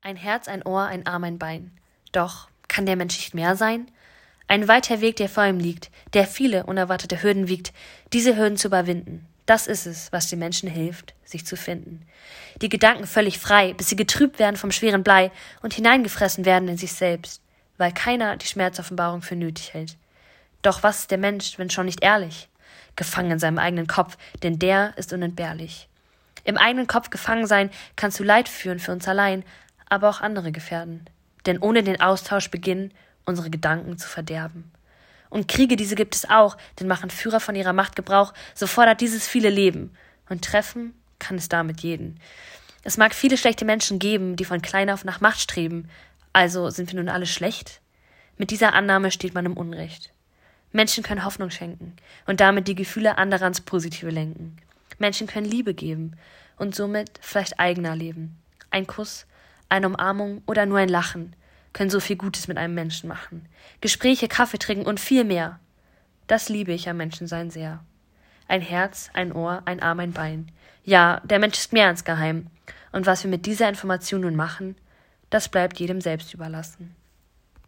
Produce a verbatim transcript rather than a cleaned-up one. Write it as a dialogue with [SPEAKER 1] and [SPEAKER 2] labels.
[SPEAKER 1] Ein Herz, ein Ohr, ein Arm, ein Bein. Doch kann der Mensch nicht mehr sein? Ein weiter Weg, der vor ihm liegt, der viele unerwartete Hürden wiegt, diese Hürden zu überwinden. Das ist es, was den Menschen hilft, sich zu finden. Die Gedanken völlig frei, bis sie getrübt werden vom schweren Blei und hineingefressen werden in sich selbst, weil keiner die Schmerzoffenbarung für nötig hält. Doch was ist der Mensch, wenn schon nicht ehrlich? Gefangen in seinem eigenen Kopf, denn der ist unentbehrlich. Im eigenen Kopf gefangen sein, kannst du Leid führen für uns allein, aber auch andere gefährden. Denn ohne den Austausch beginnen unsere Gedanken zu verderben. Und Kriege, diese gibt es auch, denn machen Führer von ihrer Macht Gebrauch, so fordert dieses viele Leben. Und treffen kann es damit jeden. Es mag viele schlechte Menschen geben, die von klein auf nach Macht streben. Also sind wir nun alle schlecht? Mit dieser Annahme steht man im Unrecht. Menschen können Hoffnung schenken und damit die Gefühle anderer ans Positive lenken. Menschen können Liebe geben und somit vielleicht eigener leben. Ein Kuss, eine Umarmung oder nur ein Lachen können so viel Gutes mit einem Menschen machen. Gespräche, Kaffee trinken und viel mehr. Das liebe ich am Menschensein sehr. Ein Herz, ein Ohr, ein Arm, ein Bein. Ja, der Mensch ist mehr als geheim. Und was wir mit dieser Information nun machen, das bleibt jedem selbst überlassen.